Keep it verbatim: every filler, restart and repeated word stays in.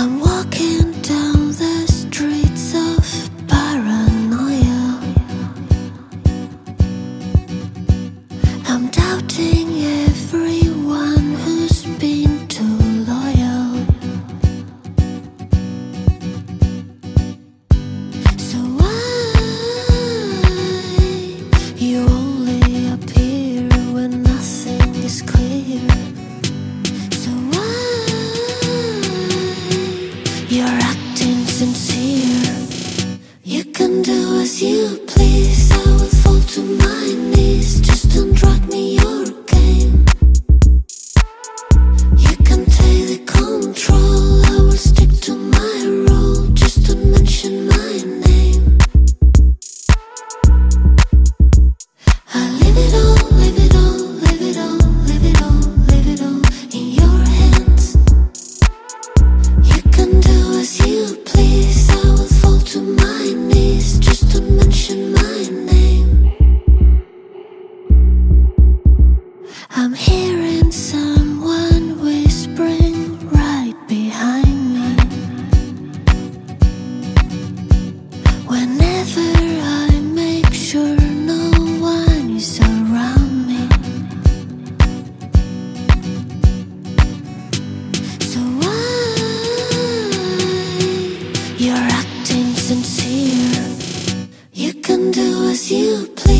I'm walking down the streets of paranoia. I'm doubting everyone who's been too loyal. So why you only appear when nothing is clear? So why you're acting sincere? You can do as you please. I will fall to my knees. Just don't drag me your game. You can take the control. I will stick to my role. Just don't mention my name. I leave it all, leave it all, leave it all, leave it all, leave it all in your hands. You can do as you please. I will fall to my knees. Just don't mention my name. I'm hearing someone whispering right behind me. Whenever I make sure no one is around me. So why you're acting sincere? You can do as you please.